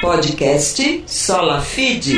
Podcast Sola Fide.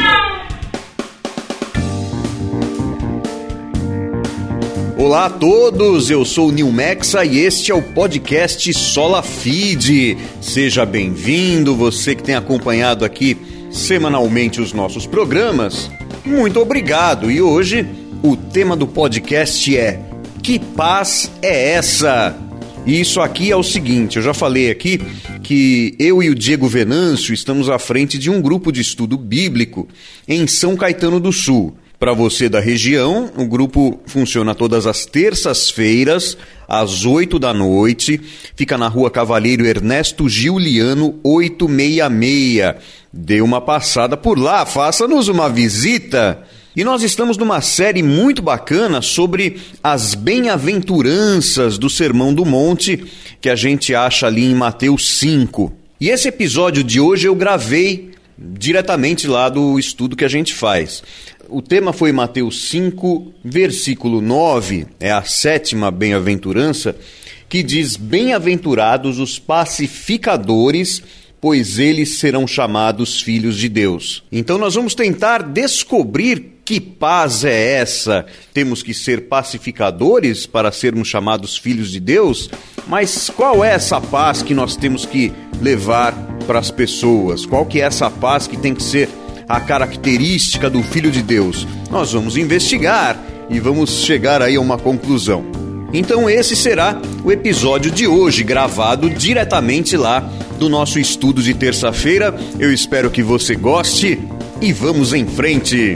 Olá a todos, eu sou o Nil Mexa e este é o podcast Sola Fide. Seja bem-vindo, você que tem acompanhado aqui semanalmente os nossos programas. Muito obrigado. E hoje o tema do podcast é: que paz é essa? E isso aqui é o seguinte, eu já falei aqui que eu e o Diego Venâncio estamos à frente de um grupo de estudo bíblico em São Caetano do Sul. Para você da região, o grupo funciona todas as terças-feiras, às 8 da noite, fica na Rua Cavalheiro Ernesto Giuliano, 866. Dê uma passada por lá, faça-nos uma visita. E nós estamos numa série muito bacana sobre as bem-aventuranças do Sermão do Monte, que a gente acha ali em Mateus 5. E esse episódio de hoje eu gravei diretamente lá do estudo que a gente faz. O tema foi Mateus 5, versículo 9, é a 7ª bem-aventurança, que diz: bem-aventurados os pacificadores, pois eles serão chamados filhos de Deus. Então nós vamos tentar descobrir que paz é essa. Temos que ser pacificadores para sermos chamados filhos de Deus? Mas qual é essa paz que nós temos que levar para as pessoas? Qual que é essa paz que tem que ser a característica do Filho de Deus? Nós vamos investigar e vamos chegar aí a uma conclusão. Então esse será o episódio de hoje, gravado diretamente lá do nosso estudo de terça-feira. Eu espero que você goste e vamos em frente.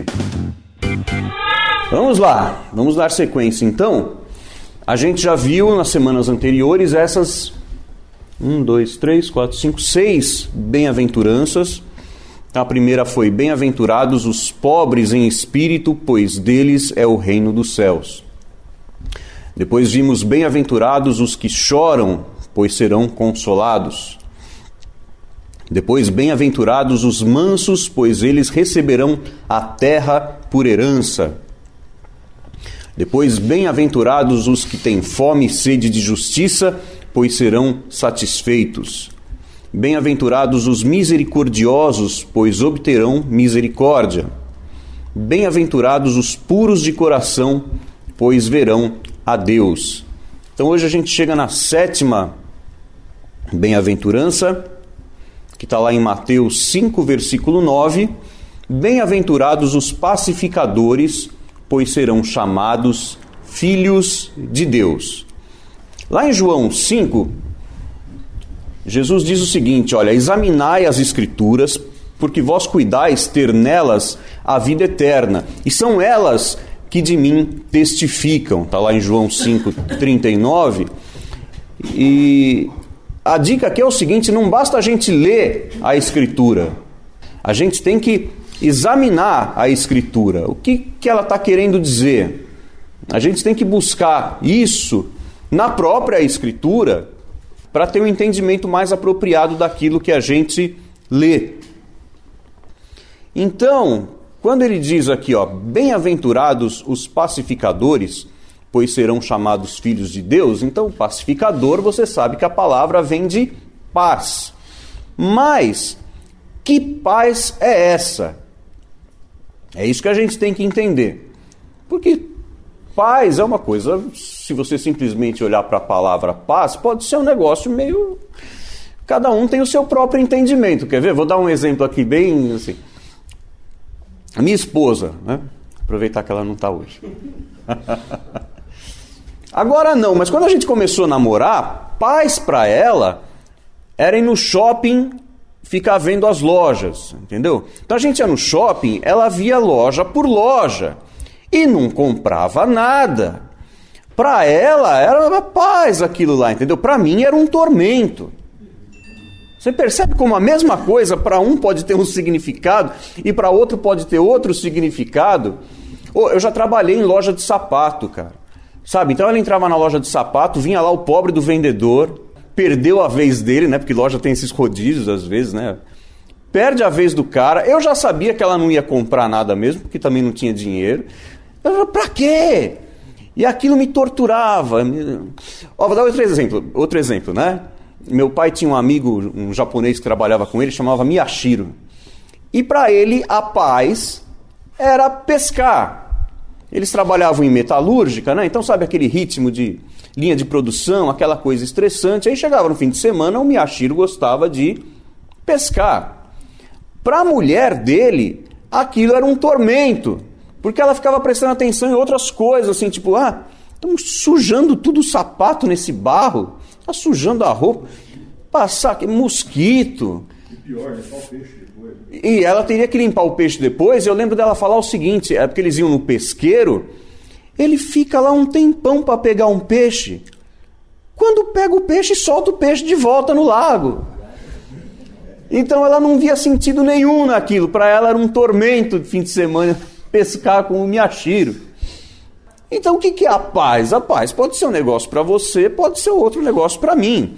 Vamos lá, vamos dar sequência então. A gente já viu nas semanas anteriores essas 6 bem-aventuranças. A primeira foi: bem-aventurados os pobres em espírito, pois deles é o reino dos céus. Depois vimos: bem-aventurados os que choram, pois serão consolados. Depois: bem-aventurados os mansos, pois eles receberão a terra por herança. Depois: bem-aventurados os que têm fome e sede de justiça, pois serão satisfeitos. Bem-aventurados os misericordiosos, pois obterão misericórdia. Bem-aventurados os puros de coração, pois verão a Deus. Então hoje a gente chega na 7ª bem-aventurança, que está lá em Mateus 5, versículo 9. Bem-aventurados os pacificadores, pois serão chamados filhos de Deus. Lá em João 5, Jesus diz o seguinte: olha, examinai as Escrituras, porque vós cuidais ter nelas a vida eterna, e são elas que de mim testificam. Está lá em João 5, 39. E a dica aqui é o seguinte: não basta a gente ler a Escritura, a gente tem que examinar a Escritura. O que ela está querendo dizer? A gente tem que buscar isso na própria Escritura para ter um entendimento mais apropriado daquilo que a gente lê. Então, quando ele diz aqui, ó, bem-aventurados os pacificadores, pois serão chamados filhos de Deus, então pacificador, você sabe que a palavra vem de paz. Mas que paz é essa? É isso que a gente tem que entender. Porque paz é uma coisa, se você simplesmente olhar para a palavra paz, pode ser um negócio meio... Cada um tem o seu próprio entendimento. Quer ver? Vou dar um exemplo aqui bem assim. A minha esposa, né? Aproveitar que ela não está hoje. Agora não, mas quando a gente começou a namorar, paz para ela era ir no shopping ficar vendo as lojas, entendeu? Então a gente ia no shopping, ela via loja por loja e não comprava nada. Para ela era paz aquilo lá, entendeu? Para mim era um tormento. Você percebe como a mesma coisa para um pode ter um significado e para outro pode ter outro significado? Eu já trabalhei em loja de sapato, cara. Sabe? Então ela entrava na loja de sapato, vinha lá o pobre do vendedor, perdeu a vez dele, né? Porque loja tem esses rodízios às vezes, né? Perde a vez do cara. Eu já sabia que ela não ia comprar nada mesmo, porque também não tinha dinheiro. Eu falei, pra quê? E aquilo me torturava. Ó, vou dar outro exemplo, né? Meu pai tinha um amigo, um japonês que trabalhava com ele, chamava Miyashiro. E para ele, a paz era pescar. Eles trabalhavam em metalúrgica, né? Então sabe aquele ritmo de linha de produção, aquela coisa estressante. Aí chegava no fim de semana, o Miyashiro gostava de pescar. Para a mulher dele, aquilo era um tormento, porque ela ficava prestando atenção em outras coisas, assim, tipo, estamos sujando tudo o sapato nesse barro, está sujando a roupa, passar aqui, mosquito. E pior, limpar o peixe depois. E ela teria que limpar o peixe depois. Eu lembro dela falar o seguinte, é porque eles iam no pesqueiro, ele fica lá um tempão para pegar um peixe. Quando pega o peixe, solta o peixe de volta no lago. Então ela não via sentido nenhum naquilo. Para ela era um tormento de fim de semana pescar com o Miyashiro. Então o que é a paz? A paz pode ser um negócio para você, pode ser outro negócio para mim.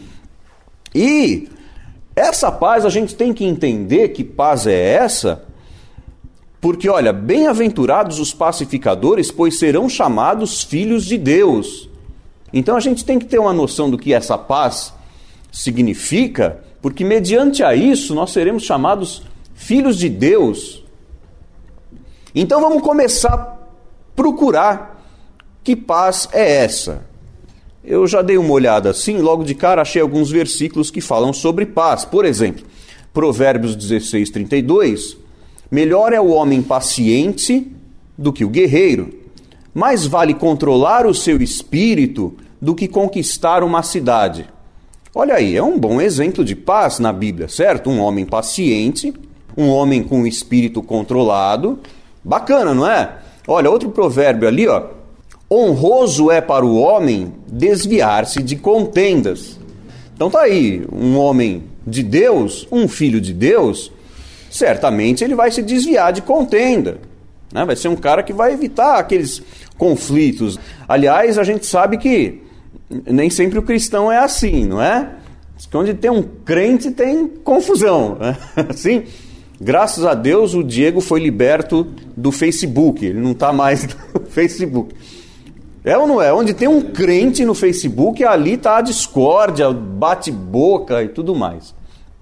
E essa paz a gente tem que entender que paz é essa, porque olha, bem-aventurados os pacificadores, pois serão chamados filhos de Deus. Então a gente tem que ter uma noção do que essa paz significa, porque mediante a isso nós seremos chamados filhos de Deus. Então vamos começar a procurar que paz é essa. Eu já dei uma olhada assim, logo de cara achei alguns versículos que falam sobre paz. Por exemplo, Provérbios 16, 32, melhor é o homem paciente do que o guerreiro, mais vale controlar o seu espírito do que conquistar uma cidade. Olha aí, é um bom exemplo de paz na Bíblia, certo? Um homem paciente, um homem com o espírito controlado. Bacana, não é? Olha, outro provérbio ali, ó. Honroso é para o homem desviar-se de contendas. Então tá aí, um homem de Deus, um filho de Deus, certamente ele vai se desviar de contenda, né? Vai ser um cara que vai evitar aqueles conflitos. Aliás, a gente sabe que nem sempre o cristão é assim, não é? Onde tem um crente tem confusão, né? Assim, graças a Deus o Diego foi liberto do Facebook, ele não está mais no Facebook. É ou não é? Onde tem um crente no Facebook, ali está a discórdia, bate-boca e tudo mais.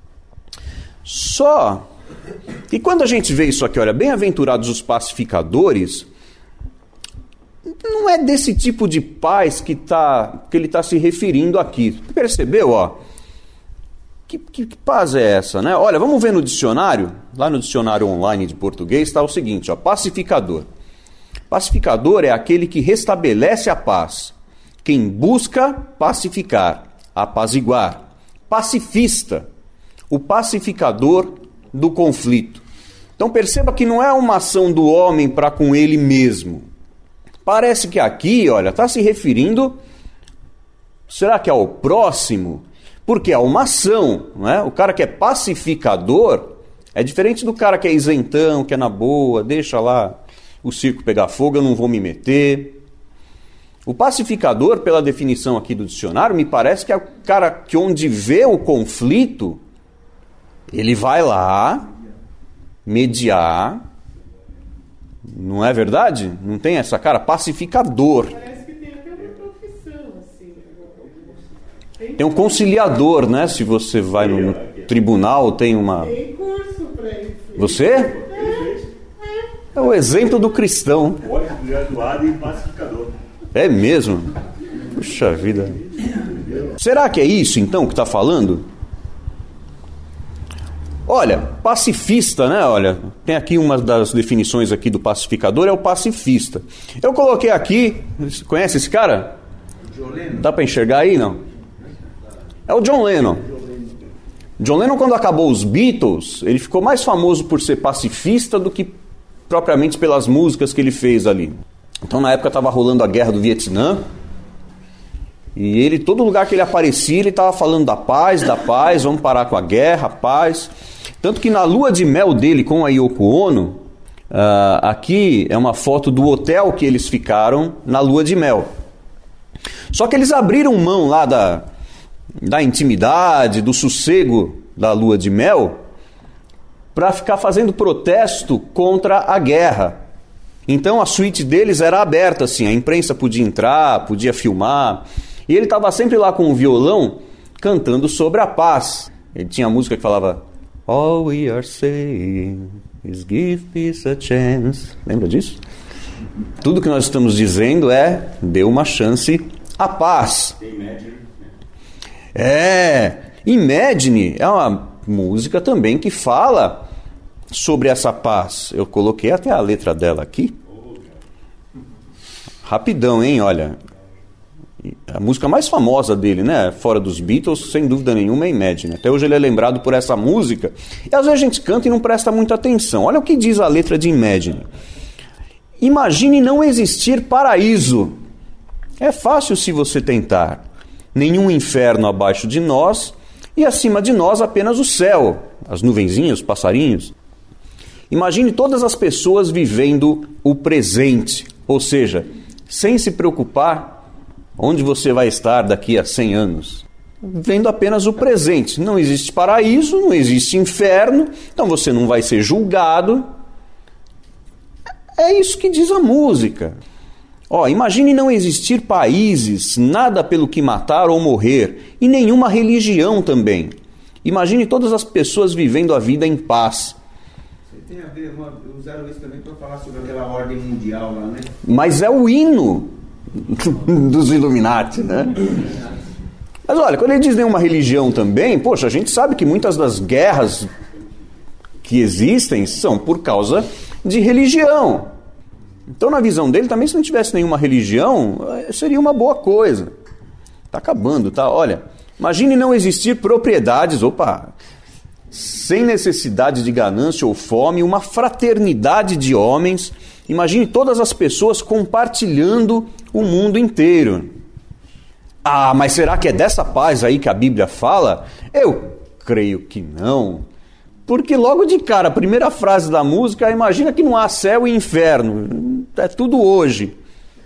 Só que quando a gente vê isso aqui, olha, bem-aventurados os pacificadores, não é desse tipo de paz que ele está se referindo aqui. Percebeu, ó? Que paz é essa, né? Olha, vamos ver no dicionário. Lá no dicionário online de português está o seguinte, ó, pacificador. Pacificador é aquele que restabelece a paz, quem busca pacificar, apaziguar. Pacifista, o pacificador do conflito. Então perceba que não é uma ação do homem para com ele mesmo. Parece que aqui, olha, está se referindo, será que é ao próximo? Porque é uma ação, não é? O cara que é pacificador é diferente do cara que é isentão, que é na boa, deixa lá o circo pegar fogo, eu não vou me meter. O pacificador, pela definição aqui do dicionário, me parece que é o cara que onde vê o conflito, ele vai lá mediar. Não é verdade? Não tem essa cara? Pacificador. Parece que tem até uma profissão, assim. Tem um conciliador, né? Se você vai no tribunal, tem uma... Tem curso pra isso. Você? É o exemplo do cristão. Pós-graduado em pacificador. É mesmo? Puxa vida. Será que é isso, então, que está falando? Olha, pacifista, né? Olha, tem aqui uma das definições aqui do pacificador, é o pacifista. Eu coloquei aqui, conhece esse cara? John Lennon. Dá para enxergar aí, não? É o John Lennon. John Lennon, quando acabou os Beatles, ele ficou mais famoso por ser pacifista do que propriamente pelas músicas que ele fez ali. Então, na época, estava rolando a guerra do Vietnã. E ele, todo lugar que ele aparecia, ele estava falando da paz, vamos parar com a guerra, paz. Tanto que na lua de mel dele com a Yoko Ono, aqui é uma foto do hotel que eles ficaram na lua de mel. Só que eles abriram mão lá da intimidade, do sossego da lua de mel, para ficar fazendo protesto contra a guerra. Então a suíte deles era aberta, assim, a imprensa podia entrar, podia filmar. E ele estava sempre lá com o violão, cantando sobre a paz. Ele tinha a música que falava All we are saying is give peace a chance. Lembra disso? Tudo que nós estamos dizendo é dê uma chance à paz. Imagine é uma música também que fala sobre essa paz. Eu coloquei até a letra dela aqui. Rapidão, hein? Olha, a música mais famosa dele, né? Fora dos Beatles, sem dúvida nenhuma, é Imagine. Até hoje ele é lembrado por essa música. E às vezes a gente canta e não presta muita atenção. Olha o que diz a letra de Imagine. Imagine não existir paraíso. É fácil se você tentar. Nenhum inferno abaixo de nós e acima de nós apenas o céu, as nuvenzinhas, os passarinhos. Imagine todas as pessoas vivendo o presente, ou seja, sem se preocupar onde você vai estar daqui a 100 anos. Vendo apenas o presente. Não existe paraíso, não existe inferno, então você não vai ser julgado. É isso que diz a música. Imagine não existir países, nada pelo que matar ou morrer, e nenhuma religião também. Imagine todas as pessoas vivendo a vida em paz. Você tem a ver, usaram isso também para falar sobre aquela ordem mundial lá, né? Mas é o hino dos Illuminati, né? Mas olha, quando ele diz nenhuma religião também, poxa, a gente sabe que muitas das guerras que existem são por causa de religião. Então, na visão dele, também se não tivesse nenhuma religião, seria uma boa coisa. Está acabando, tá? Olha, imagine não existir propriedades, sem necessidade de ganância ou fome, uma fraternidade de homens. Imagine todas as pessoas compartilhando o mundo inteiro. Mas será que é dessa paz aí que a Bíblia fala? Eu creio que não. Porque logo de cara, a primeira frase da música, imagina que não há céu e inferno. É tudo hoje.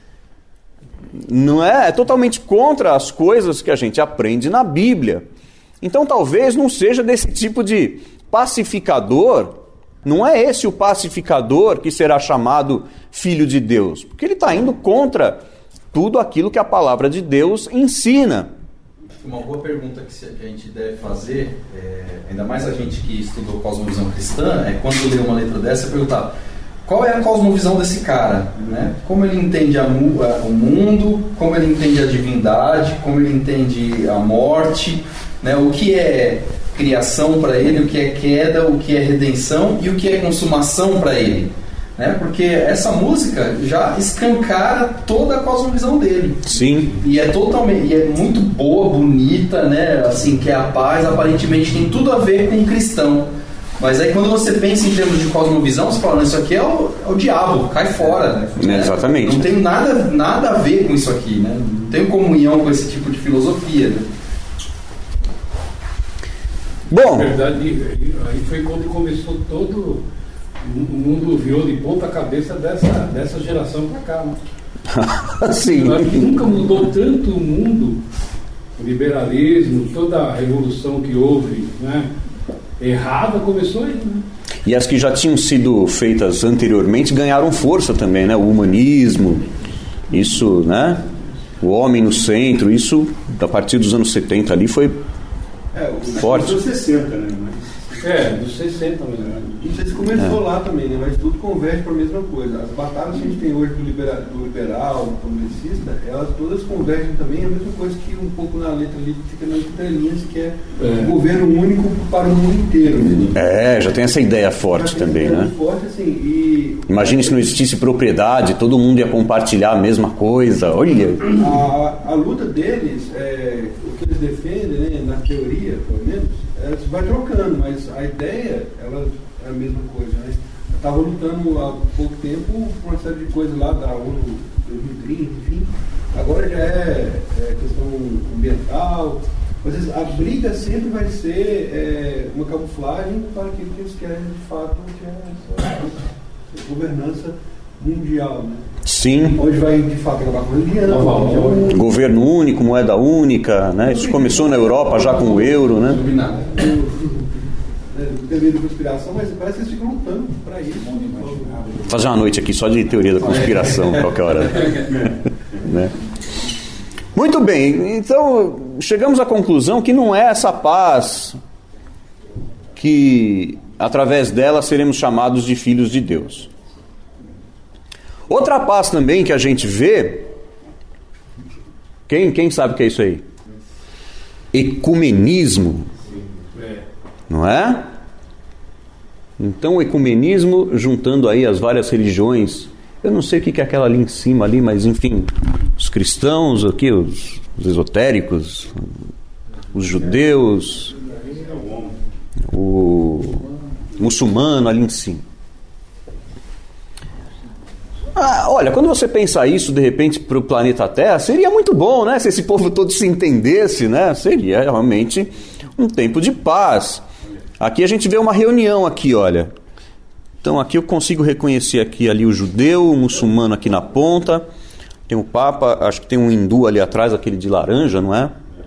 Não é? É totalmente contra as coisas que a gente aprende na Bíblia. Então talvez não seja desse tipo de pacificador. Não é esse o pacificador que será chamado filho de Deus. Porque ele está indo contra tudo aquilo que a palavra de Deus ensina. Uma boa pergunta que a gente deve fazer, ainda mais a gente que estudou cosmovisão cristã, é quando lê uma letra dessa, perguntar qual é a cosmovisão desse cara, né? Como ele entende o mundo, como ele entende a divindade, como ele entende a morte, né? O que é criação para ele, o que é queda, o que é redenção e o que é consumação para ele. Né? Porque essa música já escancara toda a cosmovisão dele. Sim. E é muito boa, bonita, né? Assim, que é a paz, aparentemente tem tudo a ver com o cristão. Mas aí quando você pensa em termos de cosmovisão, você fala, isso aqui é o diabo, cai fora. Né? Exatamente. Não tem nada a ver com isso aqui, né? Não tem comunhão com esse tipo de filosofia. Né? Bom, na verdade, aí foi quando começou todo o mundo virou de ponta cabeça dessa geração para cá, né? Sim. Eu acho que nunca mudou tanto o mundo, o liberalismo, toda a revolução que houve, né? Errada começou aí, né? E as que já tinham sido feitas anteriormente ganharam força também, né? O humanismo, isso, né? O homem no centro, isso a partir dos anos 70 ali foi forte. Dos anos 60, né? Dos 60 mesmo. Não sei se começou lá também, né? Mas tudo converge para a mesma coisa. As batalhas que a gente tem hoje do liberal, do progressista, elas todas convergem também a mesma coisa que um pouco na letra ali fica nas entrelinhas, que é um governo único para o mundo inteiro. Né? Já tem essa ideia forte também, né? Forte, assim, Imagine se não existisse propriedade, todo mundo ia compartilhar a mesma coisa. Olha! A luta deles, o que eles defendem, né, na teoria, pelo menos, vai trocando, mas a ideia, ela é a mesma coisa, né? Eu estava lutando há pouco tempo por uma série de coisas lá da ONU 2030, enfim. Agora já é questão ambiental. Mas a briga sempre vai ser uma camuflagem para aquilo que eles querem de fato, que é essa governança mundial, né? Sim. Onde vai de fato acabar com a religião. Governo único, moeda única, né? Isso começou na Europa já com o euro, né? Teoria da conspiração, mas parece que eles ficam lutando para isso. Vou fazer uma noite aqui só de teoria da conspiração, qualquer hora. Né? Muito bem, então chegamos à conclusão que não é essa paz que, através dela, seremos chamados de filhos de Deus. Outra paz também que a gente vê, quem sabe o que é isso aí? Ecumenismo, não é? Então o ecumenismo, juntando aí as várias religiões, eu não sei o que é aquela ali em cima ali, mas enfim, os cristãos aqui, os esotéricos, os judeus, o muçulmano ali em cima. Olha, quando você pensa isso de repente para o planeta Terra, seria muito bom, né? Se esse povo todo se entendesse, né? Seria realmente um tempo de paz. Aqui a gente vê uma reunião aqui, olha. Então aqui eu consigo reconhecer aqui ali o judeu, o muçulmano aqui na ponta. Tem o Papa, acho que tem um hindu ali atrás, aquele de laranja, não é?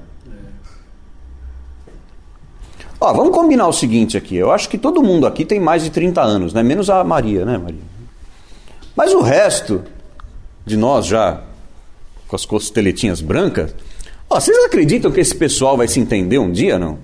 Ó, vamos combinar o seguinte aqui. Eu acho que todo mundo aqui tem mais de 30 anos, né? Menos a Maria, né, Maria? Mas o resto de nós já com as costeletinhas brancas, ó, vocês acreditam que esse pessoal vai se entender um dia, não?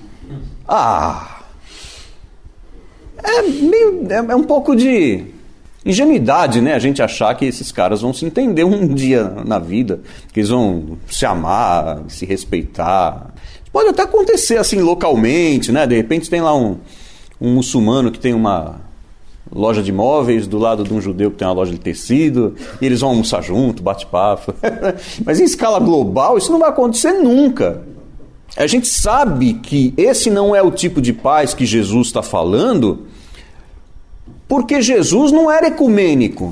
É um pouco de ingenuidade, né? A gente achar que esses caras vão se entender um dia na vida, que eles vão se amar, se respeitar. Pode até acontecer assim localmente, né? De repente tem lá um muçulmano que tem uma loja de móveis do lado de um judeu que tem uma loja de tecido, e eles vão almoçar junto, bate-papo. Mas em escala global isso não vai acontecer nunca. A gente sabe que esse não é o tipo de paz que Jesus está falando, porque Jesus não era ecumênico.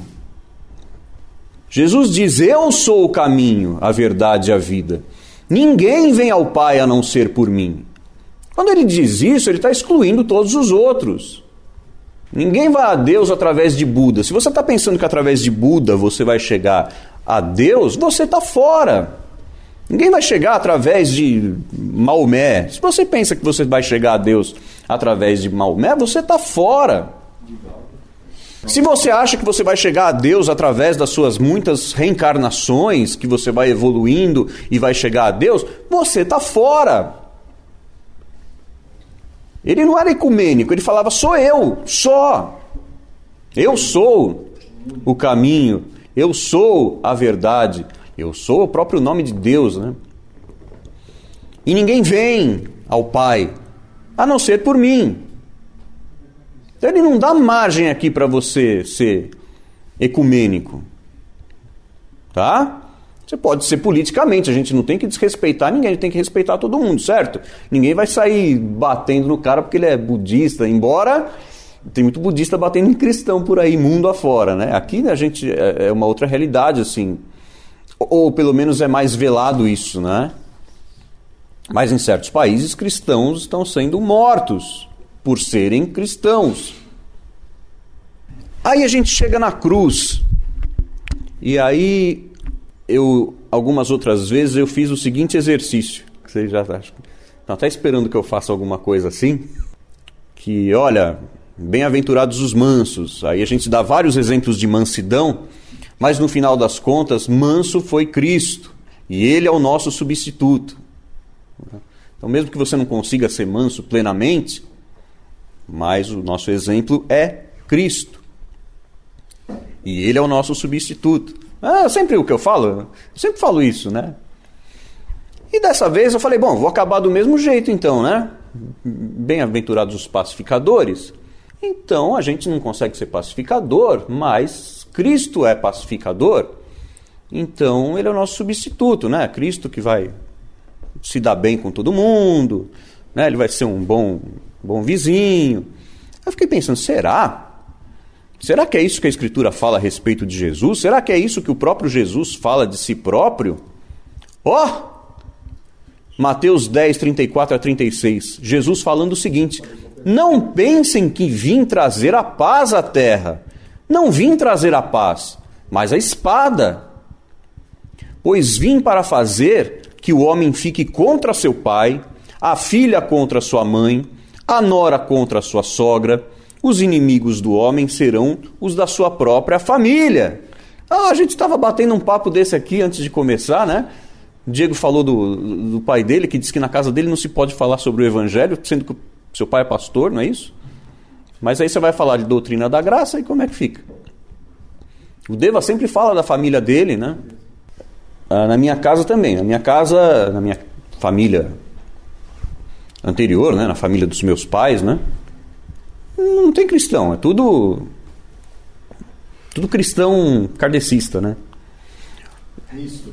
Jesus diz: eu sou o caminho, a verdade e a vida. Ninguém vem ao Pai a não ser por mim. Quando ele diz isso, ele está excluindo todos os outros. Ninguém vai a Deus através de Buda. Se você está pensando que através de Buda você vai chegar a Deus, você está fora. Ninguém vai chegar através de Maomé. Se você pensa que você vai chegar a Deus através de Maomé, você está fora. Se você acha que você vai chegar a Deus através das suas muitas reencarnações, que você vai evoluindo e vai chegar a Deus, você está fora. Ele não era ecumênico, ele falava: sou eu, só. Eu sou o caminho, eu sou a verdade, eu sou o próprio nome de Deus, né? E ninguém vem ao Pai a não ser por mim. Então ele não dá margem aqui para você ser ecumênico. Tá? Você pode ser politicamente, a gente não tem que desrespeitar ninguém, a gente tem que respeitar todo mundo, certo? Ninguém vai sair batendo no cara porque ele é budista, embora tem muito budista batendo em cristão por aí, mundo afora, né? Aqui a gente é uma outra realidade, assim. Ou pelo menos é mais velado isso, né? Mas em certos países cristãos estão sendo mortos por serem cristãos. Aí a gente chega na cruz. E aí algumas outras vezes eu fiz o seguinte exercício, que vocês já acham, estão até esperando que eu faça alguma coisa assim, que olha, bem-aventurados os mansos. Aí a gente dá vários exemplos de mansidão, mas no final das contas, manso foi Cristo, e Ele é o nosso substituto. Então mesmo que você não consiga ser manso plenamente, mas o nosso exemplo é Cristo. E Ele é o nosso substituto. Sempre o que eu falo, eu sempre falo isso, né? E dessa vez eu falei, bom, vou acabar do mesmo jeito então, né? Bem-aventurados os pacificadores. Então a gente não consegue ser pacificador, mas Cristo é pacificador. Então Ele é o nosso substituto, né? Cristo que vai se dar bem com todo mundo, né? Ele vai ser um bom vizinho. Eu fiquei pensando, será? Será que é isso que a Escritura fala a respeito de Jesus? Será que é isso que o próprio Jesus fala de si próprio? Mateus 10, 34 a 36. Jesus falando o seguinte: não pensem que vim trazer a paz à terra. Não vim trazer a paz, mas a espada. Pois vim para fazer que o homem fique contra seu pai, a filha contra sua mãe, a nora contra sua sogra. Os inimigos do homem serão os da sua própria família. A gente estava batendo um papo desse aqui antes de começar, né? O Diego falou do pai dele, que diz que na casa dele não se pode falar sobre o evangelho, sendo que o seu pai é pastor, não é isso? Mas aí você vai falar de doutrina da graça, e como é que fica? O Deva sempre fala da família dele, né? Na minha casa também. Na minha família anterior, né? Na família dos meus pais, né? Não tem cristão, é tudo cristão kardecista, né? Isso.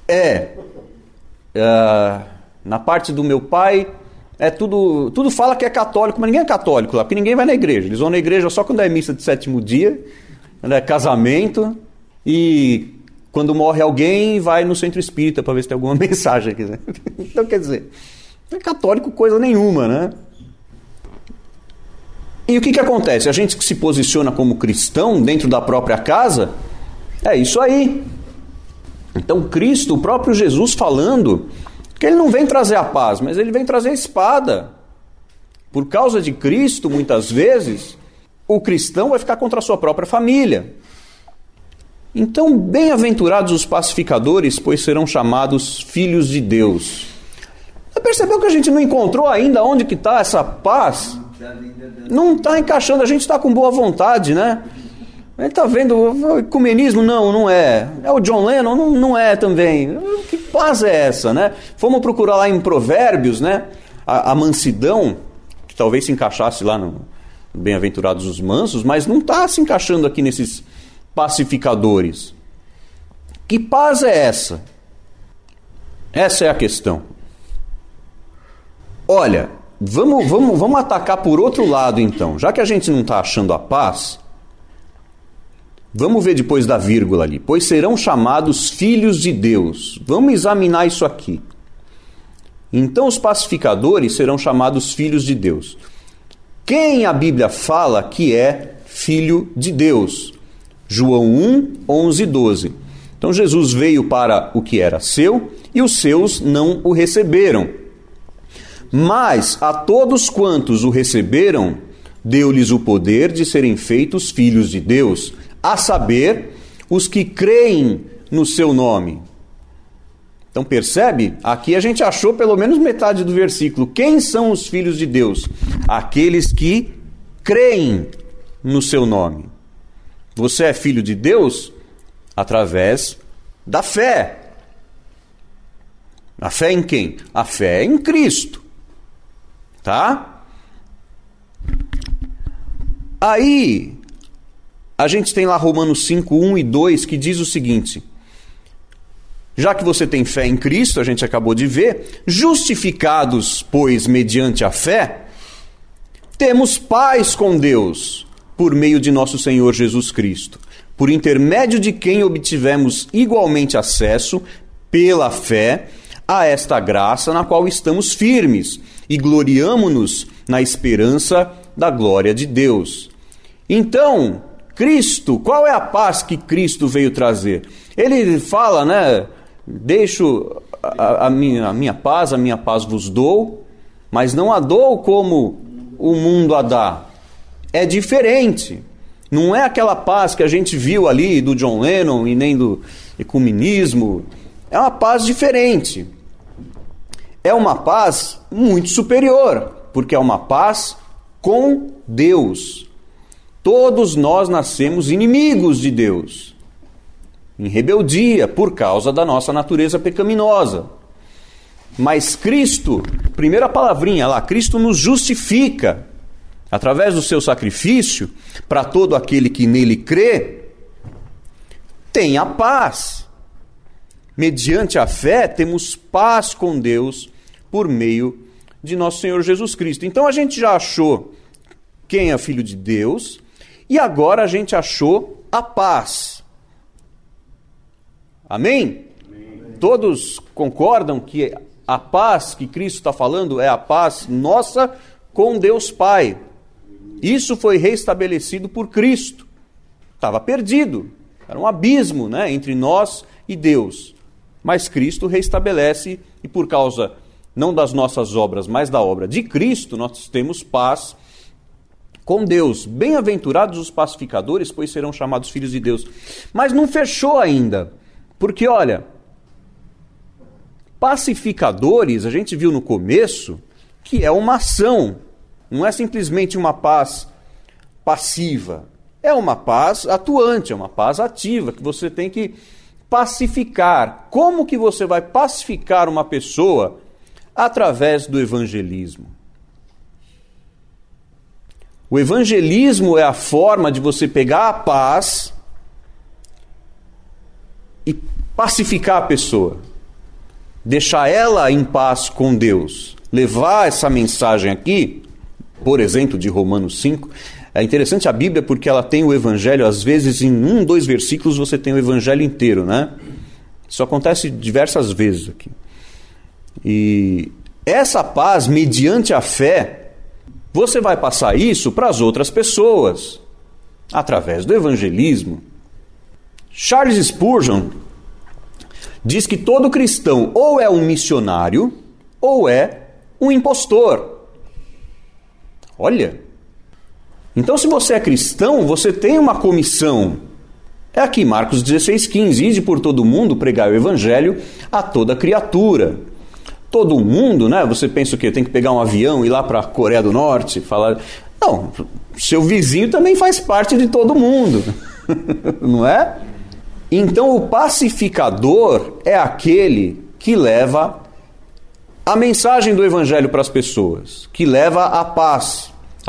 Na parte do meu pai, tudo fala que é católico, mas ninguém é católico lá, porque ninguém vai na igreja. Eles vão na igreja só quando é missa de sétimo dia, quando é casamento, e quando morre alguém, vai no centro espírita para ver se tem alguma mensagem. Então, quer dizer, não é católico coisa nenhuma, né? E o que acontece? A gente que se posiciona como cristão dentro da própria casa, é isso aí. Então Cristo, o próprio Jesus falando que ele não vem trazer a paz, mas ele vem trazer a espada. Por causa de Cristo, muitas vezes, o cristão vai ficar contra a sua própria família. Então, bem-aventurados os pacificadores, pois serão chamados filhos de Deus. Você percebeu que a gente não encontrou ainda onde que está essa paz? Não está encaixando, a gente está com boa vontade, né? A gente está vendo, o ecumenismo não é. É o John Lennon? Não é também. Que paz é essa, né? Fomos procurar lá em Provérbios, né? A mansidão, que talvez se encaixasse lá no Bem-aventurados os mansos, mas não está se encaixando aqui nesses pacificadores. Que paz é essa? Essa é a questão. Olha, vamos atacar por outro lado então. Já que a gente não está achando a paz, vamos ver depois da vírgula ali. Pois serão chamados filhos de Deus. Vamos examinar isso aqui. Então os pacificadores serão chamados filhos de Deus. Quem a Bíblia fala que é filho de Deus? João 1, 11 e 12. Então Jesus veio para o que era seu e os seus não o receberam. Mas a todos quantos o receberam, deu-lhes o poder de serem feitos filhos de Deus, a saber, os que creem no seu nome. Então percebe? Aqui a gente achou pelo menos metade do versículo. Quem são os filhos de Deus? Aqueles que creem no seu nome. Você é filho de Deus através da fé. A fé em quem? A fé é em Cristo. Tá? Aí, a gente tem lá Romanos 5, 1 e 2, que diz o seguinte: já que você tem fé em Cristo, a gente acabou de ver, justificados, pois, mediante a fé, temos paz com Deus, por meio de nosso Senhor Jesus Cristo, por intermédio de quem obtivemos igualmente acesso, pela fé, a esta graça na qual estamos firmes, e gloriamo-nos na esperança da glória de Deus. Então, Cristo, qual é a paz que Cristo veio trazer? Ele fala, né? Deixo a minha paz vos dou, mas não a dou como o mundo a dá. É diferente. Não é aquela paz que a gente viu ali do John Lennon e nem do ecumenismo. É uma paz diferente. É uma paz muito superior, porque é uma paz com Deus. Todos nós nascemos inimigos de Deus, em rebeldia, por causa da nossa natureza pecaminosa. Mas Cristo, primeira palavrinha lá, Cristo nos justifica, através do seu sacrifício, para todo aquele que nele crê, tem a paz. Mediante a fé, temos paz com Deus, por meio de nosso Senhor Jesus Cristo. Então a gente já achou quem é filho de Deus, e agora a gente achou a paz. Amém? Amém. Todos concordam que a paz que Cristo está falando é a paz nossa com Deus Pai. Isso foi restabelecido por Cristo. Estava perdido. Era um abismo, né, entre nós e Deus. Mas Cristo restabelece, e por causa não das nossas obras, mas da obra de Cristo, nós temos paz com Deus. Bem-aventurados os pacificadores, pois serão chamados filhos de Deus. Mas não fechou ainda. Porque, olha, Pacificadores, a gente viu no começo, que é uma ação, não é simplesmente uma paz passiva, é uma paz atuante, é uma paz ativa, que você tem que pacificar. Como que você vai pacificar uma pessoa? Através do evangelismo. O evangelismo é a forma de você pegar a paz e pacificar a pessoa. Deixar ela em paz com Deus. Levar essa mensagem aqui, por exemplo, de Romanos 5. É interessante a Bíblia porque ela tem o evangelho, às vezes em 2 versículos você tem o evangelho inteiro, né? Isso acontece diversas vezes aqui. E essa paz, mediante a fé, você vai passar isso para as outras pessoas, através do evangelismo. Charles Spurgeon diz que todo cristão ou é um missionário ou é um impostor. Olha, então se você é cristão, você tem uma comissão. É aqui Marcos 16,15, ide por todo mundo pregar o evangelho a toda criatura. Todo mundo, né? Você pensa o quê? Tem que pegar um avião e ir lá para a Coreia do Norte, falar... Não, seu vizinho também faz parte de todo mundo, não é? Então o pacificador é aquele que leva a mensagem do evangelho para as pessoas, que leva a paz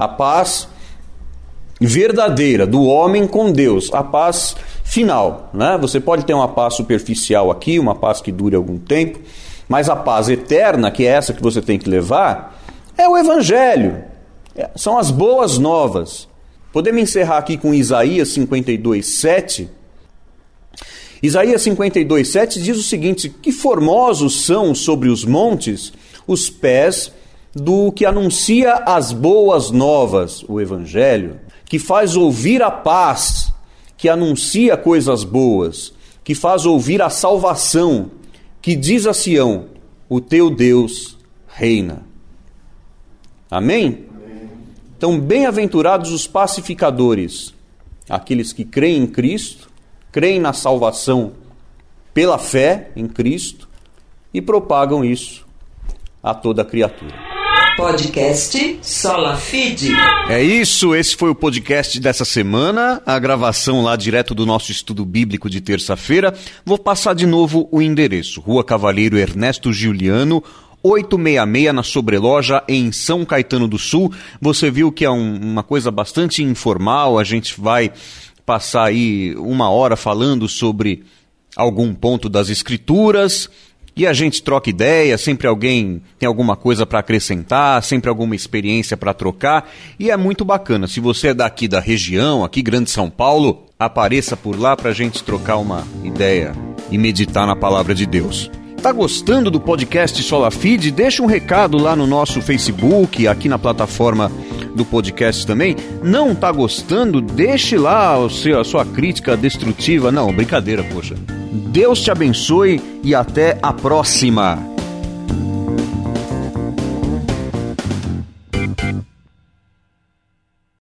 verdadeira do homem com Deus, a paz final, né? Você pode ter uma paz superficial aqui, uma paz que dure algum tempo, mas a paz eterna, que é essa que você tem que levar, é o evangelho, são as boas novas. Podemos encerrar aqui com Isaías 52:7. Isaías 52:7 diz o seguinte: que formosos são sobre os montes os pés do que anuncia as boas novas, o evangelho, que faz ouvir a paz, que anuncia coisas boas, que faz ouvir a salvação, que diz a Sião, o teu Deus reina. Amém? Então, bem-aventurados os pacificadores, aqueles que creem em Cristo, creem na salvação pela fé em Cristo e propagam isso a toda criatura. Podcast Sola Fide. É isso, esse foi o podcast dessa semana, a gravação lá direto do nosso estudo bíblico de terça-feira. Vou passar de novo o endereço: Rua Cavalheiro Ernesto Giuliano, 866 na Sobreloja, em São Caetano do Sul. Você viu que é uma coisa bastante informal, a gente vai passar aí 1 hora falando sobre algum ponto das Escrituras, e a gente troca ideia, sempre alguém tem alguma coisa para acrescentar, sempre alguma experiência para trocar, e é muito bacana. Se você é daqui da região, aqui Grande São Paulo, apareça por lá para a gente trocar uma ideia e meditar na Palavra de Deus. Tá gostando do podcast Sola Fide? Deixa um recado lá no nosso Facebook, aqui na plataforma do podcast também. Não tá gostando? Deixe lá a sua crítica destrutiva. Não, brincadeira, poxa. Deus te abençoe e até a próxima.